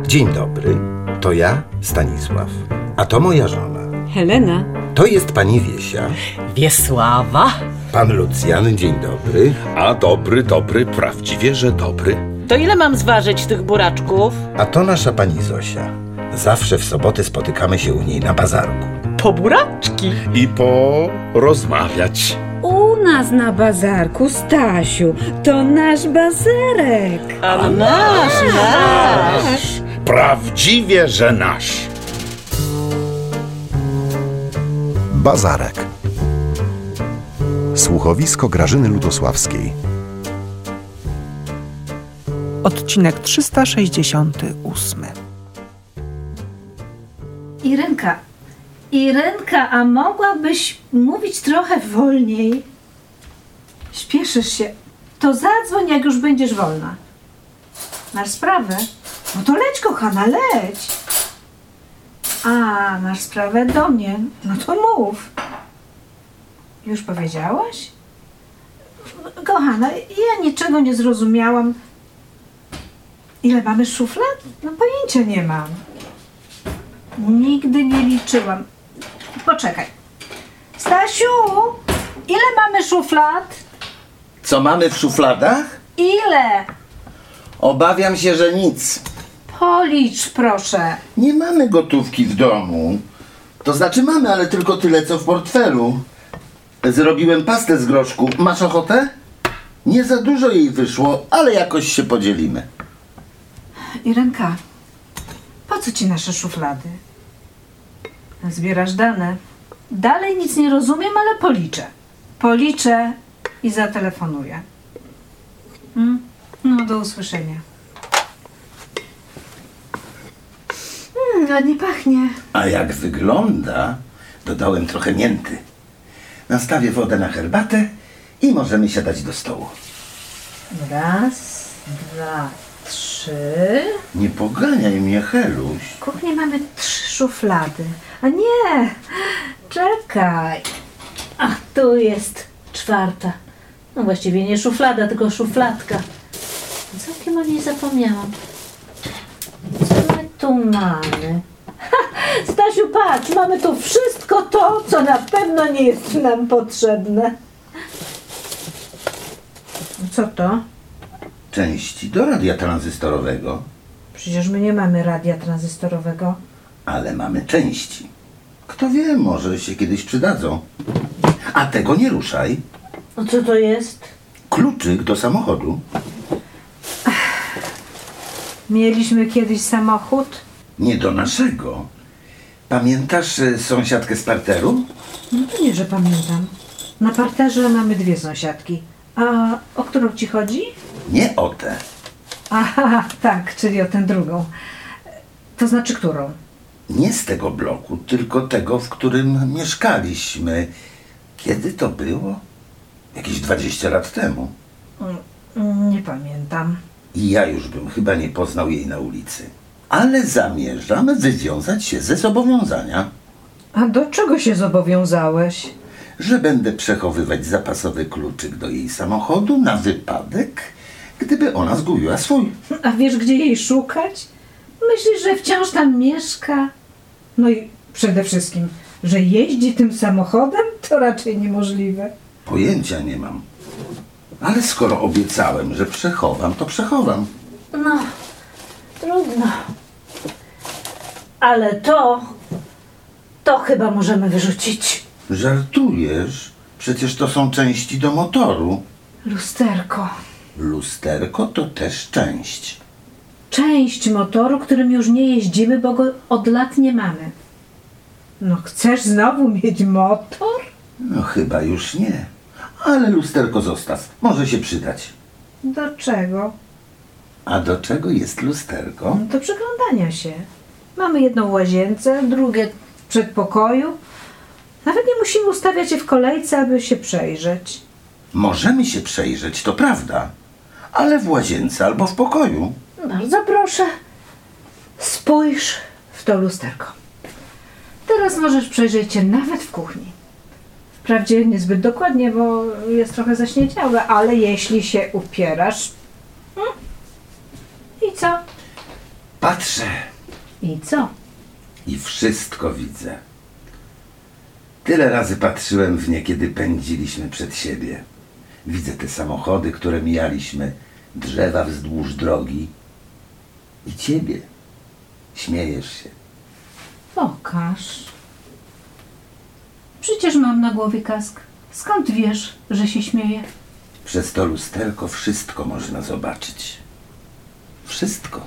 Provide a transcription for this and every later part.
Dzień dobry, to ja, Stanisław, a to moja żona. Helena. To jest pani Wiesia. Wiesława. Pan Lucjan, dzień dobry. A dobry, prawdziwie, że dobry. To ile mam zważyć tych buraczków? A to nasza pani Zosia. Zawsze w soboty spotykamy się u niej na bazarku. Po buraczki. I porozmawiać. U nas na bazarku, Stasiu, to nasz bazarek. A nasz. Prawdziwie, że nasz. Bazarek. Słuchowisko Grażyny Lutosławskiej. Odcinek 368. Irenka, a mogłabyś mówić trochę wolniej? Śpieszysz się. To zadzwoń, jak już będziesz wolna. Masz sprawę? No to leć, kochana, leć. A, masz sprawę do mnie. No to mów. Już powiedziałaś? Kochana, ja niczego nie zrozumiałam. Ile mamy szuflad? No pojęcia nie mam. Nigdy nie liczyłam. Poczekaj. Stasiu, ile mamy szuflad? Co mamy w szufladach? Ile? Obawiam się, że nic. Policz, proszę. Nie mamy gotówki w domu. To znaczy mamy, ale tylko tyle, co w portfelu. Zrobiłem pastę z groszku. Masz ochotę? Nie za dużo jej wyszło, ale jakoś się podzielimy. Irenka, po co ci nasze szuflady? Zbierasz dane. Dalej nic nie rozumiem, ale policzę. Policzę i zatelefonuję. No, do usłyszenia. Ładnie pachnie. A jak wygląda, dodałem trochę mięty. Nastawię wodę na herbatę i możemy siadać do stołu. Raz, dwa, trzy. Nie poganiaj mnie, Heluś. W kuchni mamy 3 szuflady. A nie, czekaj. A tu jest 4. No właściwie nie szuflada, tylko szufladka. Całkiem o niej zapomniałam. Co my tu mamy? Ha, Stasiu, patrz, mamy tu wszystko to, co na pewno nie jest nam potrzebne. Co to? Części do radia tranzystorowego. Przecież my nie mamy radia tranzystorowego. Ale mamy części. Kto wie, może się kiedyś przydadzą. A tego nie ruszaj. No co to jest? Kluczyk do samochodu. Mieliśmy kiedyś samochód? Nie do naszego. Pamiętasz sąsiadkę z parteru? No to nie, że pamiętam. Na parterze mamy 2 sąsiadki. A o którą ci chodzi? Nie o tę. Aha, tak, czyli o tę drugą. To znaczy którą? Nie z tego bloku, tylko tego, w którym mieszkaliśmy. Kiedy to było? Jakieś 20 lat temu. Nie pamiętam. I ja już bym chyba nie poznał jej na ulicy. Ale zamierzam wywiązać się ze zobowiązania, A do czego się zobowiązałeś? że będę przechowywać zapasowy kluczyk do jej samochodu na wypadek, gdyby ona zgubiła swój. A wiesz, gdzie jej szukać? Myślisz, że wciąż tam mieszka? No i przede wszystkim, że jeździ tym samochodem, to raczej niemożliwe. Pojęcia nie mam. Ale skoro obiecałem, że przechowam, to przechowam. No, trudno. Ale to chyba możemy wyrzucić. Żartujesz? Przecież to są części do motoru. Lusterko. Lusterko to też część. Część motoru, którym już nie jeździmy, bo go od lat nie mamy. No chcesz znowu mieć motor? No chyba już nie. Ale lusterko zostaw. Może się przydać. Do czego? A do czego jest lusterko? No do przyglądania się. Mamy jedną w łazience, drugie w przedpokoju. Nawet nie musimy ustawiać się w kolejce, aby się przejrzeć. Możemy się przejrzeć, to prawda. Ale w łazience albo w pokoju. Bardzo proszę, spójrz w to lusterko. Teraz możesz przejrzeć się nawet w kuchni. Wprawdzie niezbyt dokładnie, bo jest trochę zaśniedziałe, ale jeśli się upierasz... I co? Patrz patrzę I co? i wszystko widzę. Tyle razy patrzyłem w nie, kiedy pędziliśmy przed siebie. Widzę te samochody, które mijaliśmy, drzewa wzdłuż drogi i ciebie. Śmiejesz się. Pokaż. Przecież mam na głowie kask. Skąd wiesz, że się śmieję? Przez to lusterko wszystko można zobaczyć. Wszystko.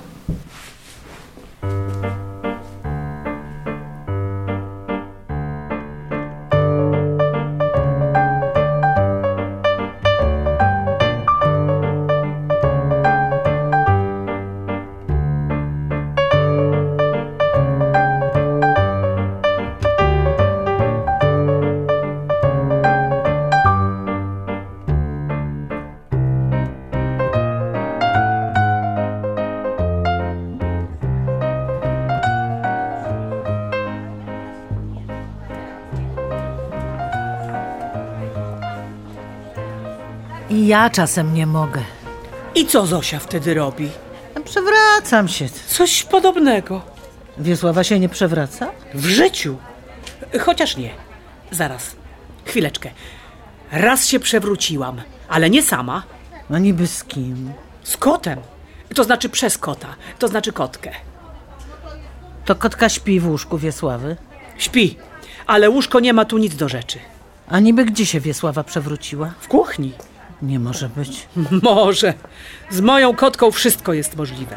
I ja czasem nie mogę. I co Zosia wtedy robi? Przewracam się. Coś podobnego. Wiesława się nie przewraca? W życiu. Chociaż nie. Zaraz. Chwileczkę. Raz się przewróciłam, ale nie sama. No niby z kim? Z kotem. To znaczy przez kota. To znaczy kotkę. To kotka śpi w łóżku Wiesławy. Śpi, ale łóżko nie ma tu nic do rzeczy. A niby gdzie się Wiesława przewróciła? W kuchni. Nie może być. Może. Z moją kotką wszystko jest możliwe.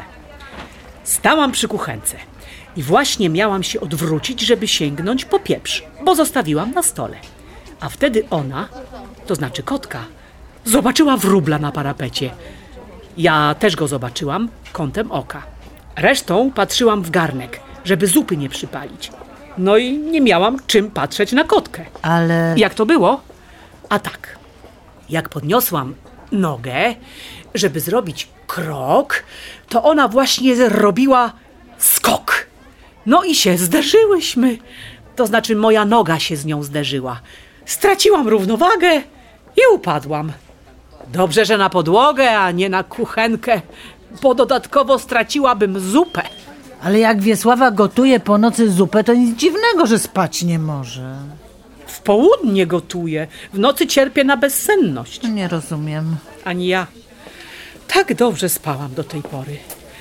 Stałam przy kuchence i właśnie miałam się odwrócić, żeby sięgnąć po pieprz, bo zostawiłam na stole. A wtedy ona, to znaczy kotka, zobaczyła wróbla na parapecie. Ja też go zobaczyłam kątem oka. Resztą patrzyłam w garnek, żeby zupy nie przypalić. No i nie miałam czym patrzeć na kotkę. Ale... Jak to było? A tak. Jak podniosłam nogę, żeby zrobić krok, to ona właśnie robiła skok. No i się zderzyłyśmy. To znaczy moja noga się z nią zderzyła. Straciłam równowagę i upadłam. Dobrze, że na podłogę, a nie na kuchenkę, bo dodatkowo straciłabym zupę. Ale jak Wiesława gotuje po nocy zupę, to nic dziwnego, że spać nie może. W południe gotuję, w nocy cierpię na bezsenność. Nie rozumiem. Ani ja. Tak dobrze spałam do tej pory.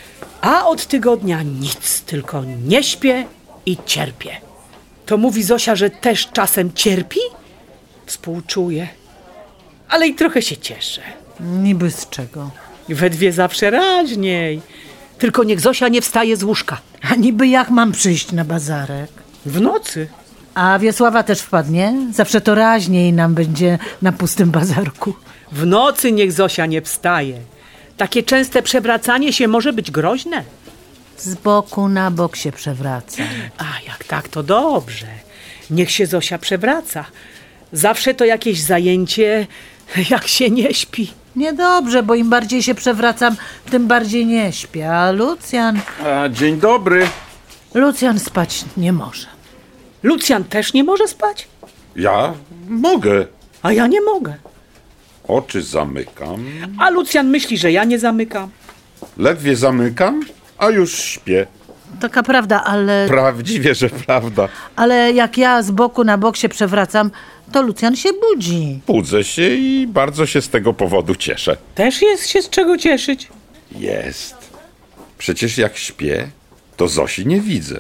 A od tygodnia nic, tylko nie śpię i cierpię. To mówi Zosia, że też czasem cierpi? Współczuję. Ale i trochę się cieszę. Niby z czego? We dwie zawsze raźniej. Tylko niech Zosia nie wstaje z łóżka. A niby jak mam przyjść na bazarek? W nocy. A Wiesława też wpadnie? Zawsze to raźniej nam będzie na pustym bazarku. W nocy niech Zosia nie wstaje. Takie częste przewracanie się może być groźne. Z boku na bok się przewraca. A jak tak, to dobrze. Niech się Zosia przewraca. Zawsze to jakieś zajęcie, jak się nie śpi. Niedobrze, bo im bardziej się przewracam, tym bardziej nie śpię. A Lucjan... Dzień dobry. Lucjan spać nie może. Lucjan też nie może spać? Ja mogę. A ja nie mogę. Oczy zamykam. A Lucjan myśli, że ja nie zamykam. Ledwie zamykam, a już śpię. Taka prawda, ale... Prawdziwie, że prawda. Ale jak ja z boku na bok się przewracam, to Lucjan się budzi. Budzę się i bardzo się z tego powodu cieszę. Też jest się z czego cieszyć. Jest. Przecież jak śpię, to Zosi nie widzę.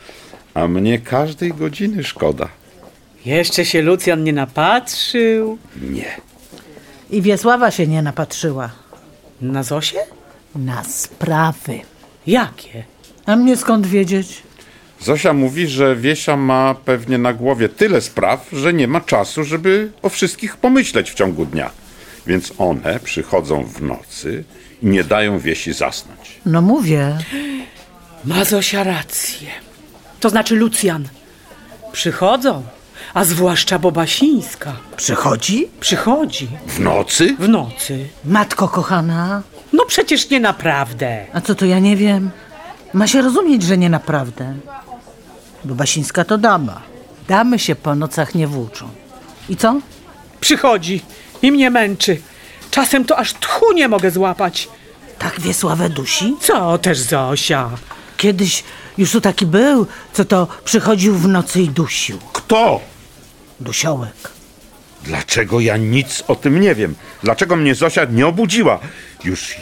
A mnie każdej godziny szkoda. Jeszcze się Lucjan nie napatrzył. Nie. I Wiesława się nie napatrzyła. Na Zosię? Na sprawy. Jakie? A mnie skąd wiedzieć? Zosia mówi, że Wiesia ma pewnie na głowie tyle spraw, że nie ma czasu, żeby o wszystkich pomyśleć w ciągu dnia. Więc one przychodzą w nocy i nie dają Wiesi zasnąć. No mówię. Ma Zosia rację. To znaczy Lucjan. Przychodzą, a zwłaszcza Bobasińska. Przychodzi? Przychodzi. W nocy? W nocy. Matko kochana. No przecież nie naprawdę. A co to ja nie wiem? Ma się rozumieć, że nie naprawdę. Bobasińska to dama. Damy się po nocach nie włóczą. I co? Przychodzi i mnie męczy. Czasem to aż tchu nie mogę złapać. Tak Wiesławę dusi? Co też Zosia? Kiedyś już tu taki był, co to przychodził w nocy i dusił. Kto? Dusiołek. Dlaczego ja nic o tym nie wiem? Dlaczego mnie Zosia nie obudziła? Już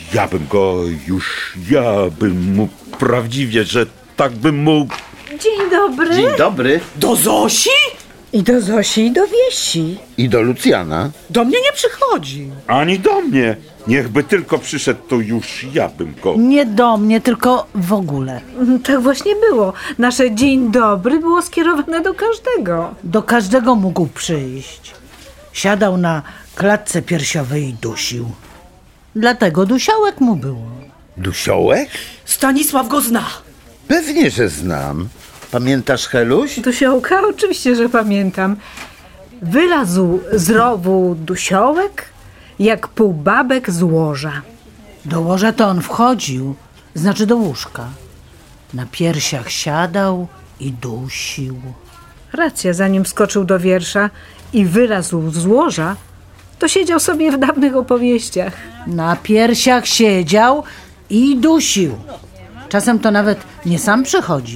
ja bym mógł prawdziwie, że tak bym mógł. Dzień dobry. Dzień dobry. Do Zosi? I do Zosi, i do Wiesi. I do Lucjana. Do mnie nie przychodzi. Ani do mnie. Niechby tylko przyszedł, to już ja bym go... Nie do mnie, tylko w ogóle. Tak właśnie było. Nasze dzień dobry było skierowane do każdego. Do każdego mógł przyjść. Siadał na klatce piersiowej i dusił. Dlatego dusiołek mu było. Dusiołek? Stanisław go zna. Pewnie, że znam. Pamiętasz, Heluś? Dusiołka? Oczywiście, że pamiętam. Wylazł z rowu dusiołek, jak półbabek z łoża. Do łoża to on wchodził, znaczy do łóżka. Na piersiach siadał i dusił. Racja, zanim skoczył do wiersza i wylazł z łoża, to siedział sobie w dawnych opowieściach. Na piersiach siedział i dusił. Czasem to nawet nie sam przychodził.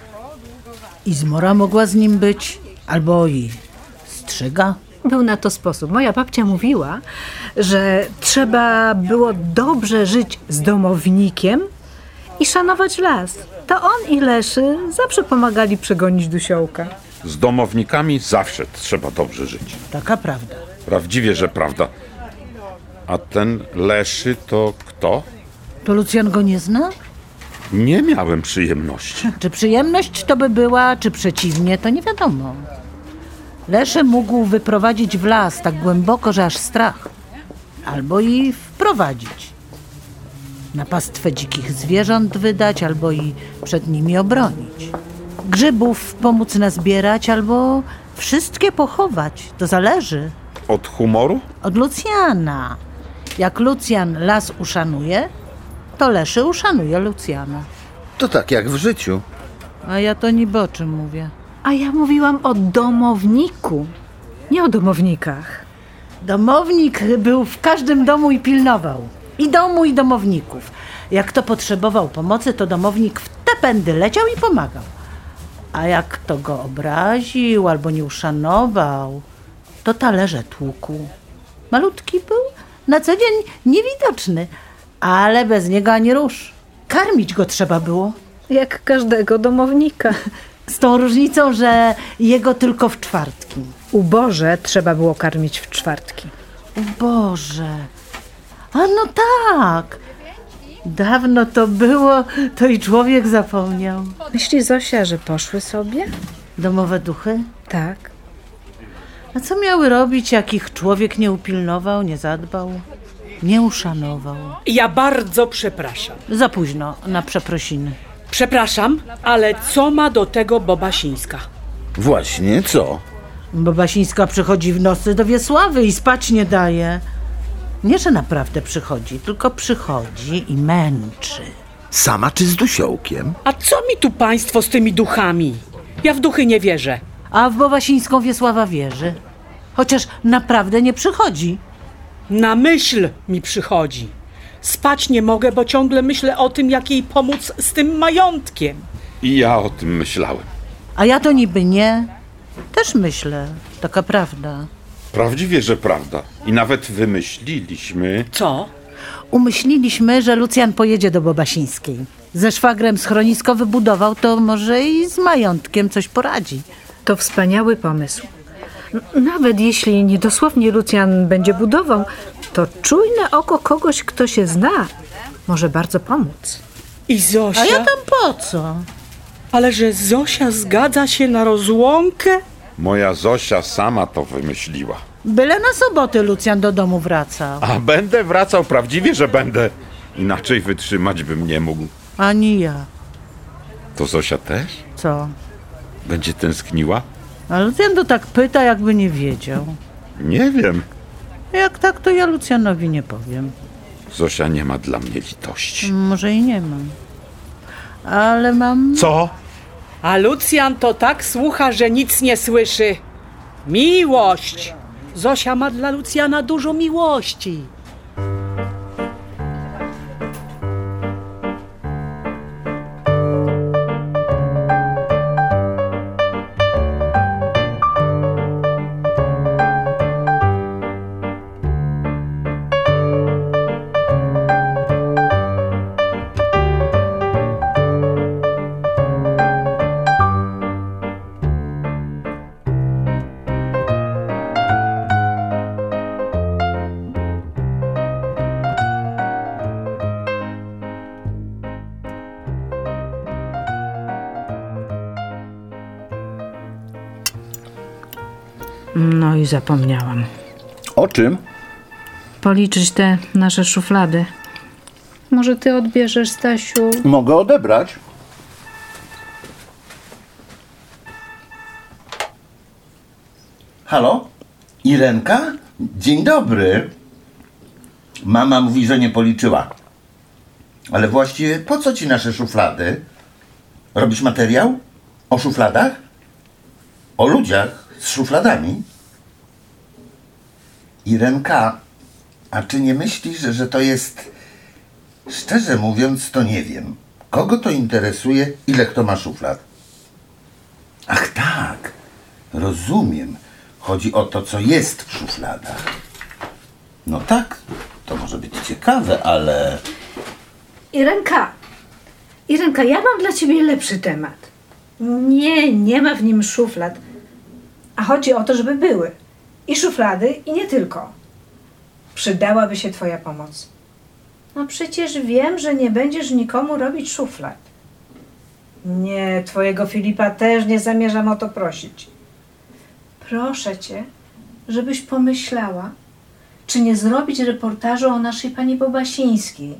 I zmora mogła z nim być, albo i strzyga. Był na to sposób. Moja babcia mówiła, że trzeba było dobrze żyć z domownikiem i szanować las. To on i Leszy zawsze pomagali przegonić dusiołka. Z domownikami zawsze trzeba dobrze żyć. Taka prawda. Prawdziwie, że prawda. A ten Leszy to kto? To Lucjan go nie zna? Nie miałem przyjemności. Czy przyjemność to by była, czy przeciwnie, to nie wiadomo. Leszy mógł wyprowadzić w las tak głęboko, że aż strach. Albo i wprowadzić. Na pastwę dzikich zwierząt wydać, albo i przed nimi obronić. Grzybów pomóc nazbierać, albo wszystkie pochować. To zależy. Od humoru? Od Lucjana. Jak Lucjan las uszanuje, to Leszy uszanuje Lucjana. To tak jak w życiu. A ja to niby o czym mówię? A ja mówiłam o domowniku, nie o domownikach. Domownik był w każdym domu i pilnował. I domu, i domowników. Jak kto potrzebował pomocy, to domownik w te pędy leciał i pomagał. A jak kto go obraził albo nie uszanował, to talerze tłukł. Malutki był, na co dzień niewidoczny, ale bez niego ani rusz. Karmić go trzeba było. Jak każdego domownika. Z tą różnicą, że jego tylko w czwartki. Uboże trzeba było karmić w czwartki. Boże. A no tak. Dawno to było, to i człowiek zapomniał. Myśli Zosia, że poszły sobie? Domowe duchy? Tak. A co miały robić, jak ich człowiek nie upilnował, nie zadbał, nie uszanował? Ja bardzo przepraszam. Za późno na przeprosiny. Przepraszam, ale co ma do tego Bobasińska? Właśnie, co? Bobasińska przychodzi w nocy do Wiesławy i spać nie daje. Nie, że naprawdę przychodzi, tylko przychodzi i męczy. Sama czy z Dusiołkiem? A co mi tu państwo z tymi duchami? Ja w duchy nie wierzę. A w Bobasińską Wiesława wierzy. Chociaż naprawdę nie przychodzi. Na myśl mi przychodzi. Spać nie mogę, bo ciągle myślę o tym, jak jej pomóc z tym majątkiem. I ja o tym myślałem. A ja to niby nie. Też myślę, taka prawda. Prawdziwie, że prawda. I nawet wymyśliliśmy... Co? Umyśliliśmy, że Lucjan pojedzie do Bobasińskiej. Ze szwagrem schronisko wybudował, to może i z majątkiem coś poradzi. To wspaniały pomysł. Nawet jeśli niedosłownie Lucjan będzie budował, to czujne oko kogoś, kto się zna, może bardzo pomóc. I Zosia? A ja tam po co? Ale że Zosia zgadza się na rozłąkę? Moja Zosia sama to wymyśliła. Byle na sobotę Lucjan do domu wracał. A będę wracał, prawdziwie, że będę. Inaczej wytrzymać bym nie mógł. Ani ja. To Zosia też? Co? Będzie tęskniła? A Lucjan to tak pyta, jakby nie wiedział. Nie wiem. Jak tak, to ja Lucjanowi nie powiem. Zosia nie ma dla mnie litości. Może i nie mam. Ale mam... Co? A Lucjan to tak słucha, że nic nie słyszy. Miłość! Zosia ma dla Lucjana dużo miłości. No i zapomniałam. O czym? Policzyć te nasze szuflady. Może ty odbierzesz, Stasiu? Mogę odebrać. Halo? Irenka? Dzień dobry. Mama mówi, że nie policzyła. Ale właściwie po co ci nasze szuflady? Robisz materiał? O szufladach? O ludziach z szufladami? Irenka, a czy nie myślisz, że to jest... Szczerze mówiąc, to nie wiem. Kogo to interesuje, ile kto ma szuflad? Ach tak, rozumiem. Chodzi o to, co jest w szufladach. No tak, to może być ciekawe, ale... Irenka, ja mam dla ciebie lepszy temat. Nie ma w nim szuflad. A chodzi o to, żeby były. I szuflady, i nie tylko. Przydałaby się twoja pomoc. No przecież wiem, że nie będziesz nikomu robić szuflad. Nie, twojego Filipa też nie zamierzam o to prosić. Proszę cię, żebyś pomyślała, czy nie zrobić reportażu o naszej pani Bobasińskiej.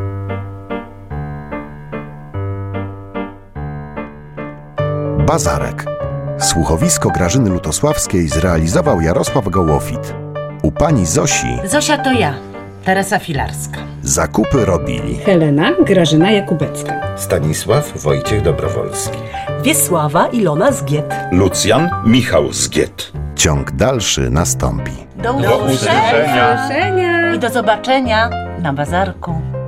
Bazarek. Słuchowisko Grażyny Lutosławskiej zrealizował Jarosław Gołofit. U pani Zosi Zosia to ja, Teresa Filarska. zakupy robili Helena Grażyna Jakubecka. Stanisław Wojciech Dobrowolski. Wiesława Ilona Zgiet. Lucjan Michał Zgiet. Ciąg dalszy nastąpi. Do usłyszenia. I do zobaczenia na bazarku.